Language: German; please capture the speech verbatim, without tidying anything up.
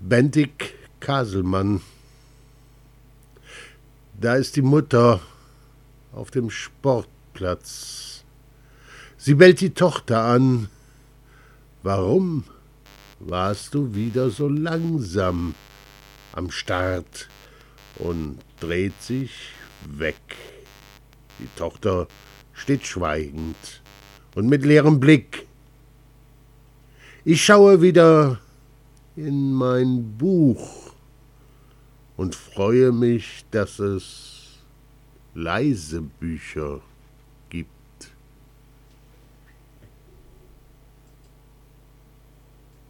Bendig Kaselmann. Da ist die Mutter auf dem Sportplatz. Sie bellt die Tochter an. Warum warst du wieder so langsam am Start? Und dreht sich weg. Die Tochter steht schweigend und mit leerem Blick. Ich schaue wieder in mein Buch und freue mich, dass es leise Bücher